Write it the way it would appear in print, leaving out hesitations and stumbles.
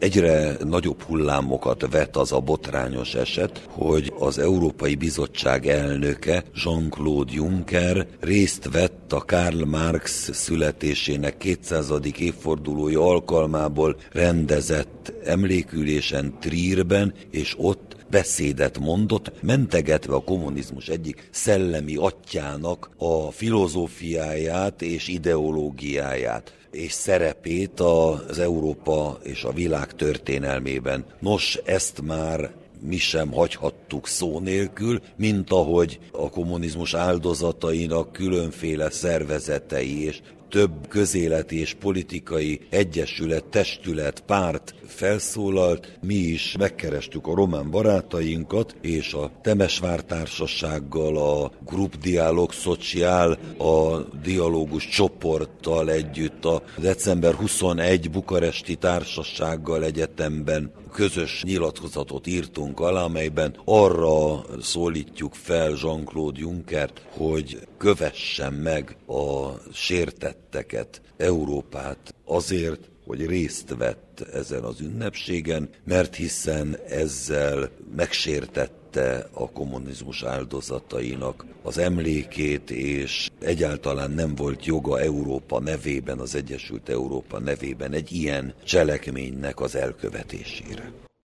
Egyre nagyobb hullámokat vet az a botrányos eset, hogy az Európai Bizottság elnöke, Jean-Claude Juncker részt vett a Karl Marx születésének 200. évfordulója alkalmából rendezett emlékülésen Trierben, és ott beszédet mondott, mentegetve a kommunizmus egyik szellemi atyjának a filozófiáját és ideológiáját és szerepét az Európa és a világ történelmében. Nos, ezt már mi sem hagyhattuk szó nélkül, mint ahogy a kommunizmus áldozatainak különféle szervezetei és több közéleti és politikai egyesület, testület, párt felszólalt. Mi is megkerestük a román barátainkat, és a Temesvár Társasággal, a Grup Dialog Social, a dialógus csoporttal együtt, a december 21 bukaresti társasággal egyetemben közös nyilatkozatot írtunk alá, amelyben arra szólítjuk fel Jean-Claude Junckert, hogy kövessen meg a sértetteket, Európát azért, hogy részt vett ezen az ünnepségen, mert hiszen ezzel megsértette a kommunizmus áldozatainak az emlékét, és egyáltalán nem volt joga Európa nevében, az Egyesült Európa nevében egy ilyen cselekménynek az elkövetésére.